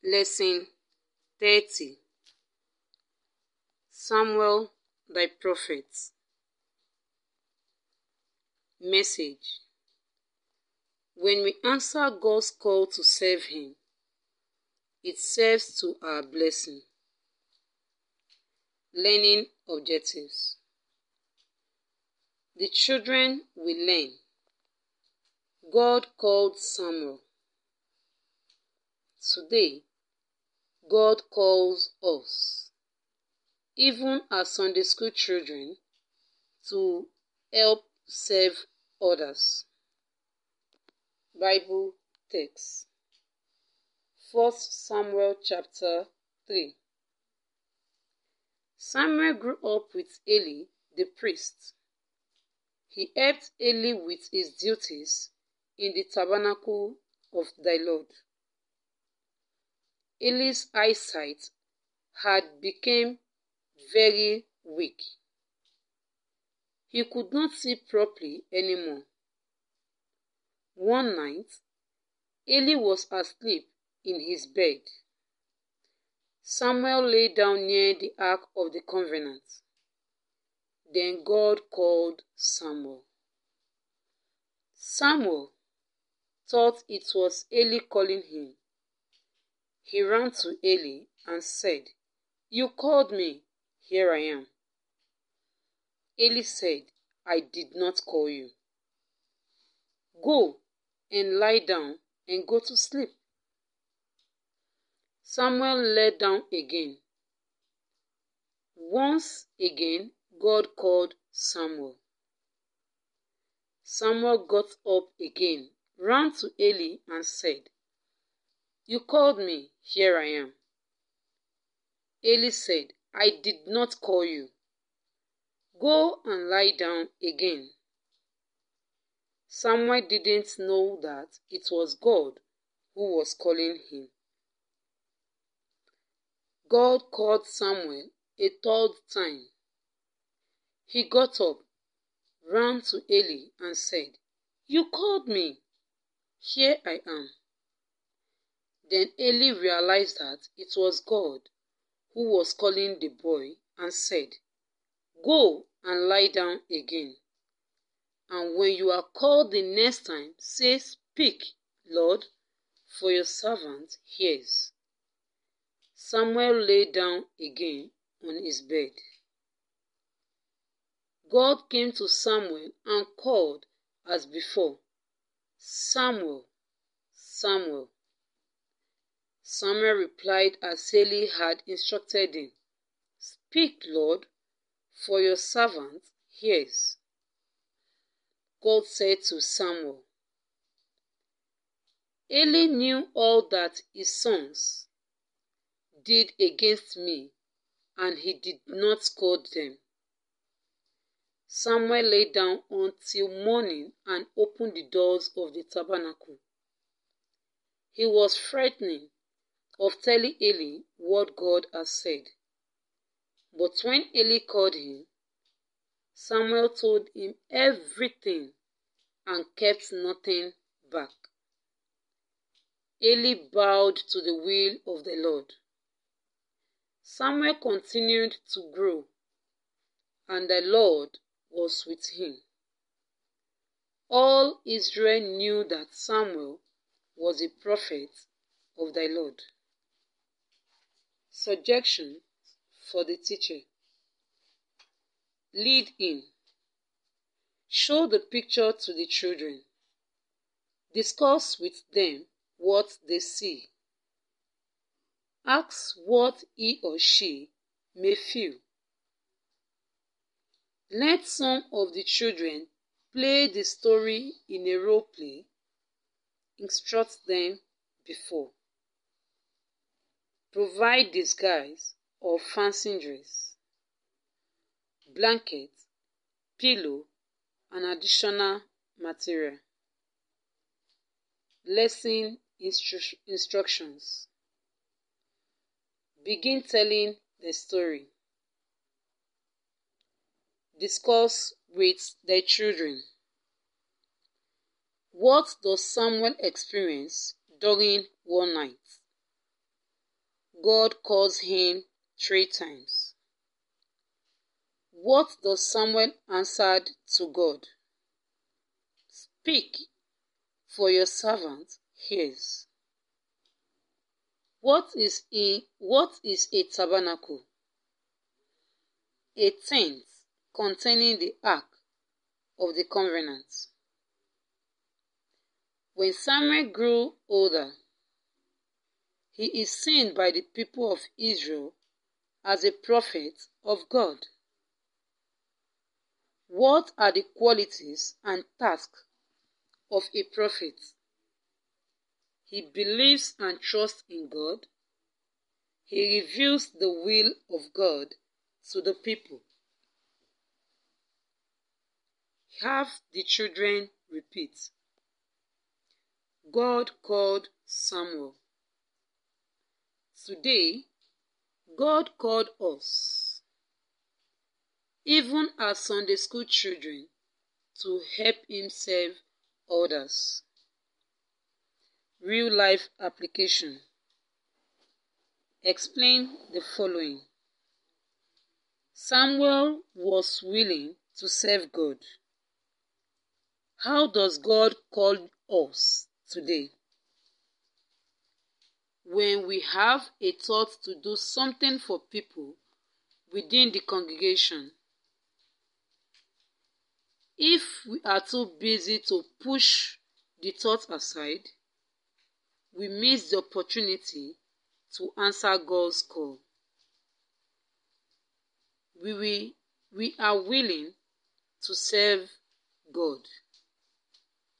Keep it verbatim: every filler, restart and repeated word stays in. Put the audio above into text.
Lesson thirty. Samuel thy prophet. Message: when we answer God's call to serve Him, it serves to our blessing. Learning objectives. The children will learn. God called Samuel. Today, God calls us, even as Sunday school children, to help serve others. Bible text. First Samuel chapter three. Samuel grew up with Eli the priest. He helped Eli with his duties in the tabernacle of thy Lord. Eli's eyesight had become very weak. He could not see properly anymore. One night, Eli was asleep in his bed. Samuel lay down near the Ark of the Covenant. Then God called Samuel. Samuel thought it was Eli calling him. He ran to Eli and said, "You called me, here I am." Eli said, "I did not call you. Go and lie down and go to sleep." Samuel lay down again. Once again, God called Samuel. Samuel got up again, ran to Eli and said, "You called me, here I am." Eli said, "I did not call you. Go and lie down again." Samuel didn't know that it was God who was calling him. God called Samuel a third time. He got up, ran to Eli and said, "You called me. Here I am." Then Eli realized that it was God who was calling the boy and said, "Go and lie down again. And when you are called the next time, say, 'Speak, Lord, for your servant hears.'" Samuel lay down again on his bed. God came to Samuel and called as before, "Samuel, Samuel." Samuel replied as Eli had instructed him, "Speak, Lord, for your servant hears." God said to Samuel, "Eli knew all that his sons did against me, and he did not scold them." Samuel lay down until morning and opened the doors of the tabernacle. He was frightening of telling Eli what God had said. But when Eli called him, Samuel told him everything and kept nothing back. Eli bowed to the will of the Lord. Samuel continued to grow, and the Lord was with him. All Israel knew that Samuel was a prophet of the Lord. Suggestion for the teacher. Lead in. Show the picture to the children. Discuss with them what they see. Ask what he or she may feel. Let some of the children play the story in a role play. Instruct them before. Provide disguise or fancy dress, blanket, pillow, and additional material. Lesson instru- instructions. Begin telling the story. Discuss with the children. What does Samuel experience during one night? God calls him three times. What does Samuel answer to God? Speak, for your servant hears. What is a, what is a tabernacle? A tent containing the ark of the covenant. When Samuel grew older, he is seen by the people of Israel as a prophet of God. What are the qualities and tasks of a prophet? He believes and trusts in God. He reveals the will of God to the people. Have the children repeat. God called Samuel. Today, God called us, even as Sunday school children, to help him serve others. Real life application. Explain the following. Samuel was willing to serve God. How does God call us today? When we have a thought to do something for people within the congregation, if we are too busy to push the thought aside, we miss the opportunity to answer God's call. We, we, we are willing to serve God.